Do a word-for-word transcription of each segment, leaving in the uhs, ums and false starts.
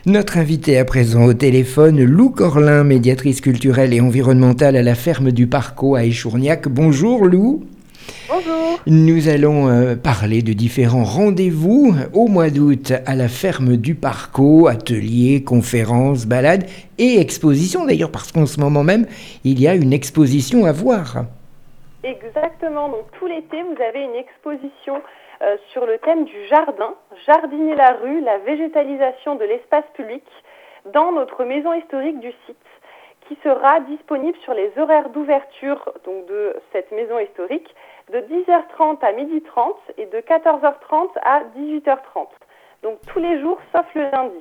Notre invitée à présent au téléphone, Lou Corlin, médiatrice culturelle et environnementale à la ferme du Parcot à Échourgnac. Bonjour Lou. Bonjour. Nous allons euh, parler de différents rendez-vous au mois d'août à la ferme du Parcot, ateliers, conférences, balades et expositions d'ailleurs, parce qu'en ce moment même, il y a une exposition à voir. Exactement, donc tout l'été, vous avez une exposition euh, sur le thème du jardin, jardiner la rue, la végétalisation de l'espace public dans notre maison historique du site, qui sera disponible sur les horaires d'ouverture donc de cette maison historique de dix heures trente à midi trente et de quatorze heures trente à dix-huit heures trente. Donc tous les jours sauf le lundi.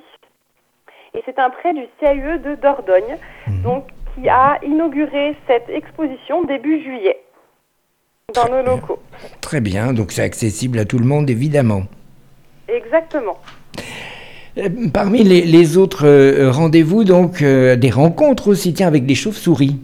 Et c'est un prêt du C A U E de Dordogne, donc qui a inauguré cette exposition début juillet dans Très nos bien. locaux. Très bien, donc c'est accessible à tout le monde évidemment. Exactement. Euh, Parmi les, les autres euh, rendez-vous, donc euh, des rencontres aussi, tiens, avec des chauves-souris.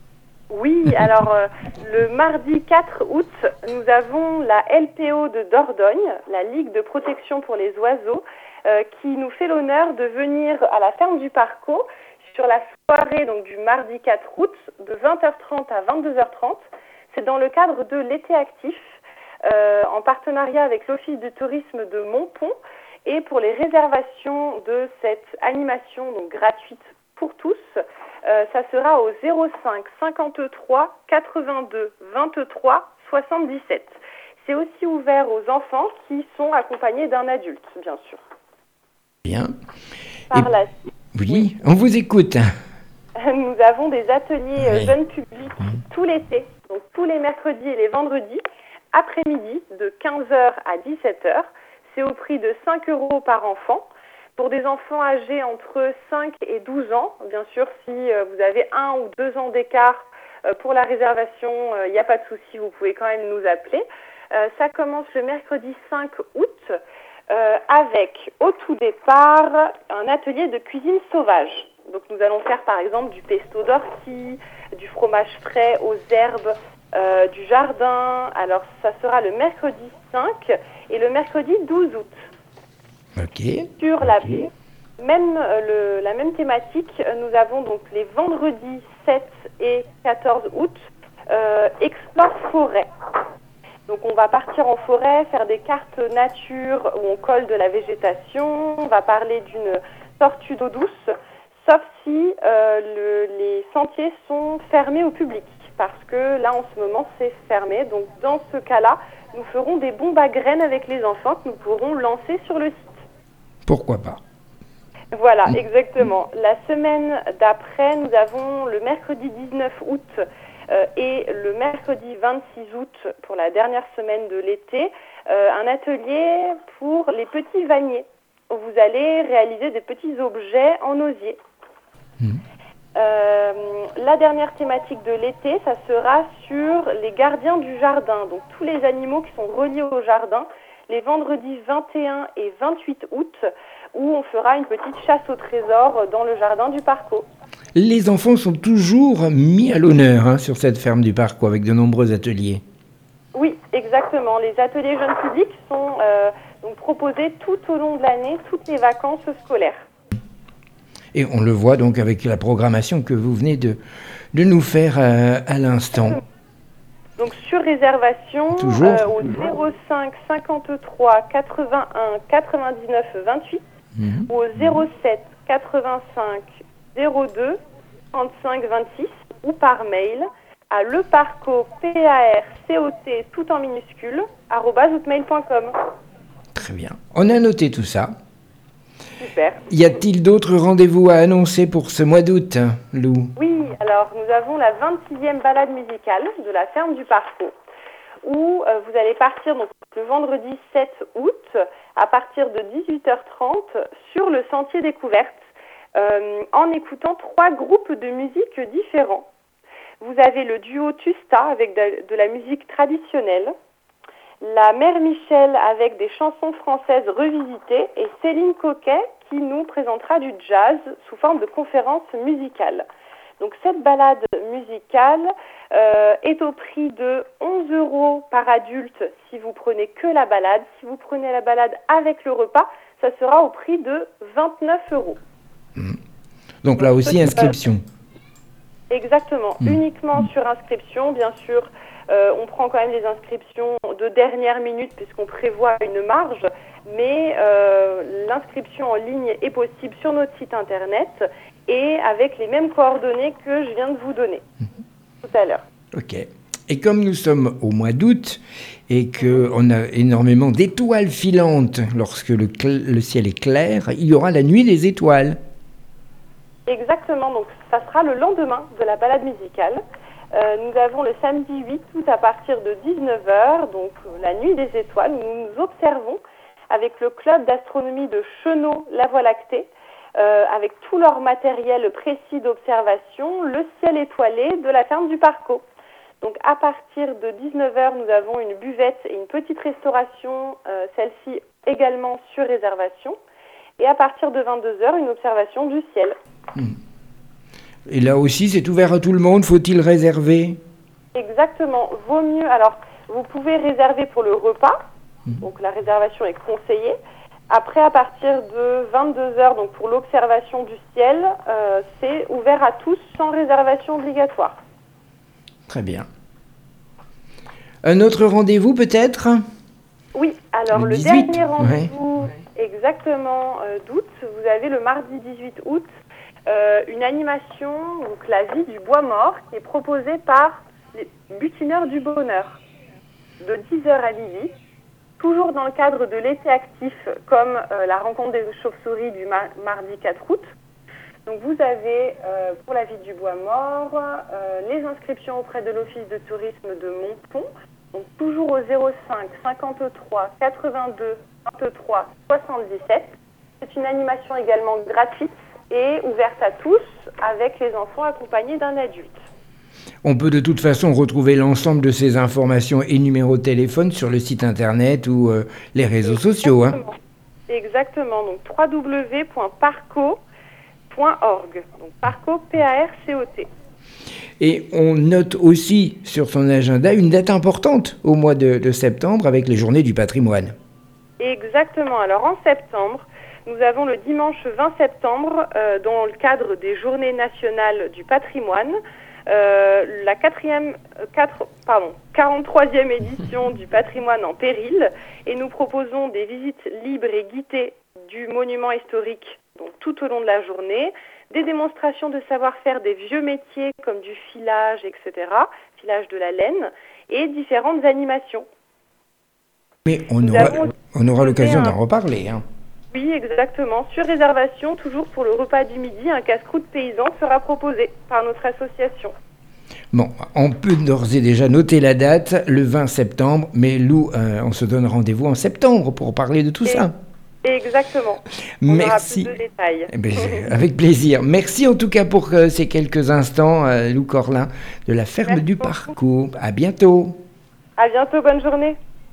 Oui, alors euh, le mardi quatre août, nous avons la L P O de Dordogne, la Ligue de protection pour les oiseaux, euh, qui nous fait l'honneur de venir à la ferme du Parcot sur la soirée donc, du mardi quatre août de vingt heures trente à vingt-deux heures trente. C'est dans le cadre de l'été actif, euh, en partenariat avec l'Office du tourisme de Montpont. Et pour les réservations de cette animation donc gratuite pour tous, euh, ça sera au zéro cinq cinquante-trois quatre-vingt-deux vingt-trois soixante-dix-sept. C'est aussi ouvert aux enfants qui sont accompagnés d'un adulte, bien sûr. Bien. Par Et- la Oui, oui, on vous écoute. Nous avons des ateliers Oui. jeunes publics tout l'été, donc tous les mercredis et les vendredis, après-midi, de quinze heures à dix-sept heures. C'est au prix de cinq euros par enfant. Pour des enfants âgés entre cinq et douze ans, bien sûr, si vous avez un ou deux ans d'écart pour la réservation, il n'y a pas de souci, vous pouvez quand même nous appeler. Ça commence le mercredi cinq août euh, avec, au tout départ, un atelier de cuisine sauvage. Donc nous allons faire par exemple du pesto d'ortie, du fromage frais aux herbes, euh, du jardin. Alors ça sera le mercredi cinq et le mercredi douze août. Ok. Sur la même, euh, le, la même thématique, nous avons donc les vendredis sept et quatorze août, euh, Explore forêt. Donc on va partir en forêt, faire des cartes nature où on colle de la végétation, on va parler d'une tortue d'eau douce, sauf si euh, le, les sentiers sont fermés au public, parce que là en ce moment c'est fermé. Donc dans ce cas-là, nous ferons des bombes à graines avec les enfants que nous pourrons lancer sur le site. Pourquoi pas? Voilà, exactement. La semaine d'après, nous avons le mercredi dix-neuf août euh, et le mercredi vingt-six août, pour la dernière semaine de l'été, euh, un atelier pour les petits vanniers, où vous allez réaliser des petits objets en osier. Mmh. Euh, la dernière thématique de l'été, ça sera sur les gardiens du jardin, donc tous les animaux qui sont reliés au jardin, les vendredis vingt et un et vingt-huit août, où on fera une petite chasse au trésor dans le jardin du Parcot. Les enfants sont toujours mis à l'honneur hein, sur cette ferme du Parcot avec de nombreux ateliers. Oui, exactement. Les ateliers jeunes publics sont euh, donc proposés tout au long de l'année, toutes les vacances scolaires. Et on le voit donc avec la programmation que vous venez de, de nous faire euh, à l'instant. Donc sur réservation euh, au zéro cinq cinquante-trois quatre-vingt-un quatre-vingt-dix-neuf vingt-huit mmh. ou au zéro sept quatre-vingt-cinq zéro deux trente-cinq vingt-six ou par mail à leparcot, P A R C O T tout en minuscule, arobase hotmail point com. Très bien. On a noté tout ça. Super. Y a-t-il d'autres rendez-vous à annoncer pour ce mois d'août, Lou? Oui, alors nous avons la vingt-sixième balade musicale de la ferme du Parcot, où euh, vous allez partir donc, le vendredi sept août à partir de dix-huit heures trente sur le sentier découverte, euh, en écoutant trois groupes de musique différents. Vous avez le duo Tusta avec de, de la musique traditionnelle, la Mère Michel avec des chansons françaises revisitées et Céline Coquet qui nous présentera du jazz sous forme de conférence musicale. Donc cette balade musicale euh, est au prix de onze euros par adulte si vous prenez que la balade. Si vous prenez la balade avec le repas, ça sera au prix de vingt-neuf euros. Mmh. Donc là aussi, inscription. Exactement, mmh. uniquement sur inscription, bien sûr. Euh, on prend quand même les inscriptions de dernière minute puisqu'on prévoit une marge, mais euh, l'inscription en ligne est possible sur notre site internet et avec les mêmes coordonnées que je viens de vous donner mmh. tout à l'heure. Ok. Et comme nous sommes au mois d'août et qu'on a énormément d'étoiles filantes lorsque le, cl- le ciel est clair, il y aura la nuit des étoiles. Exactement, donc ça sera le lendemain de la balade musicale. Euh, nous avons le samedi huit août à partir de dix-neuf heures, donc euh, la nuit des étoiles, où nous nous observons avec le club d'astronomie de Chenot, la Voie lactée, euh, avec tout leur matériel précis d'observation, le ciel étoilé de la ferme du Parco. Donc à partir de dix-neuf heures, nous avons une buvette et une petite restauration, euh, celle-ci également sur réservation. Et à partir de vingt-deux heures, une observation du ciel. Mmh. Et là aussi, c'est ouvert à tout le monde, faut-il réserver ? Exactement, vaut mieux. Alors, vous pouvez réserver pour le repas, mmh. donc la réservation est conseillée. Après, à partir de vingt-deux heures, donc pour l'observation du ciel, euh, c'est ouvert à tous sans réservation obligatoire. Très bien. Un autre rendez-vous peut-être ? Oui, alors le, le dix-huit, dernier rendez-vous ouais. exactement euh, d'août, vous avez le mardi dix-huit août, euh, une animation, donc la vie du bois mort, qui est proposée par les butineurs du bonheur, de dix heures à midi, toujours dans le cadre de l'été actif, comme euh, la rencontre des chauves-souris du mar- mardi quatre août. Donc vous avez euh, pour la vie du bois mort euh, les inscriptions auprès de l'office de tourisme de Montpont, donc toujours au zéro cinq cinquante-trois quatre-vingt-deux vingt-trois soixante-dix-sept. C'est une animation également gratuite et ouverte à tous avec les enfants accompagnés d'un adulte. On peut de toute façon retrouver l'ensemble de ces informations et numéros de téléphone sur le site internet ou euh, les réseaux Exactement. sociaux. Hein. Exactement, donc w w w point parco point org, donc Parco, P A R C O T. Et on note aussi sur son agenda une date importante au mois de, de septembre avec les Journées du patrimoine. Exactement, alors en septembre, nous avons le dimanche vingt septembre, euh, dans le cadre des Journées nationales du patrimoine, euh, la quatrième, quatre, pardon, quarante-troisième édition du patrimoine en péril, et nous proposons des visites libres et guidées du monument historique donc tout au long de la journée, des démonstrations de savoir-faire des vieux métiers comme du filage, et cetera, filage de la laine, et différentes animations. Mais on aura, on aura l'occasion un... d'en reparler. Hein. Oui, exactement. Sur réservation, toujours pour le repas du midi, un casse-croûte paysan sera proposé par notre association. Bon, on peut d'ores et déjà noter la date, le vingt septembre, mais Lou, euh, on se donne rendez-vous en septembre pour parler de tout et... ça. Exactement. On Merci. aura plus de détails. Eh bien, avec plaisir. Merci en tout cas pour euh, ces quelques instants, euh, Lou Corlin, de la ferme Merci du beaucoup. Parco. À bientôt. À bientôt, bonne journée.